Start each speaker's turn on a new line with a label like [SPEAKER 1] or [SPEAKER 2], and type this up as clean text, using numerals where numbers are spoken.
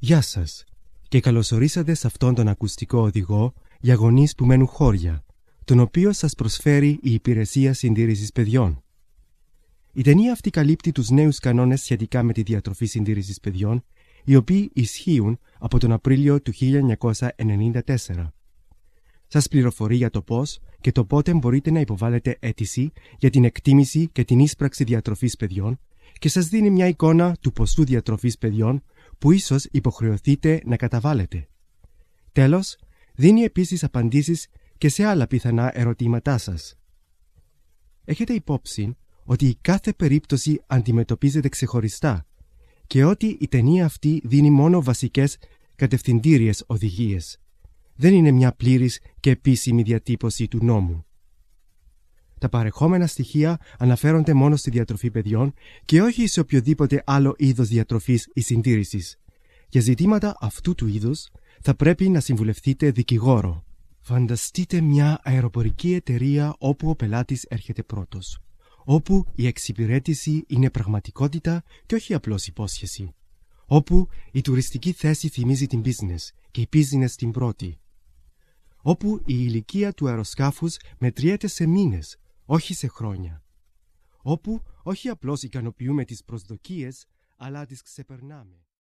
[SPEAKER 1] Γεια σας και καλωσορίσατε σε αυτόν τον ακουστικό οδηγό για γονείς που μένουν χώρια, τον οποίο σας προσφέρει η Υπηρεσία Συντήρησης Παιδιών. Η ταινία αυτή καλύπτει τους νέους κανόνες σχετικά με τη διατροφή συντήρησης παιδιών, οι οποίοι ισχύουν από τον Απρίλιο του 1994. Σας πληροφορεί για το πώς και το πότε μπορείτε να υποβάλλετε αίτηση για την εκτίμηση και την ίσπραξη διατροφής παιδιών και σας δίνει μια εικόνα του ποσού διατροφής παιδιών που ίσως υποχρεωθείτε να καταβάλλετε. Τέλος, δίνει επίσης απαντήσεις και σε άλλα πιθανά ερωτήματά σας. Έχετε υπόψη ότι η κάθε περίπτωση αντιμετωπίζεται ξεχωριστά και ότι η ταινία αυτή δίνει μόνο βασικές κατευθυντήριες οδηγίες. Δεν είναι μια πλήρης και επίσημη διατύπωση του νόμου. Τα παρεχόμενα στοιχεία αναφέρονται μόνο στη διατροφή παιδιών και όχι σε οποιοδήποτε άλλο είδος διατροφής ή συντήρησης. Για ζητήματα αυτού του είδους θα πρέπει να συμβουλευτείτε δικηγόρο. Φανταστείτε μια αεροπορική εταιρεία όπου ο πελάτης έρχεται πρώτος, όπου η εξυπηρέτηση είναι πραγματικότητα και όχι απλώς υπόσχεση, όπου η τουριστική θέση θυμίζει την business και η business την πρώτη, όπου η ηλικία του αεροσκάφους μετριέται σε μήνες, όχι σε χρόνια, όπου όχι απλώς ικανοποιούμε τις προσδοκίες, αλλά τις ξεπερνάμε.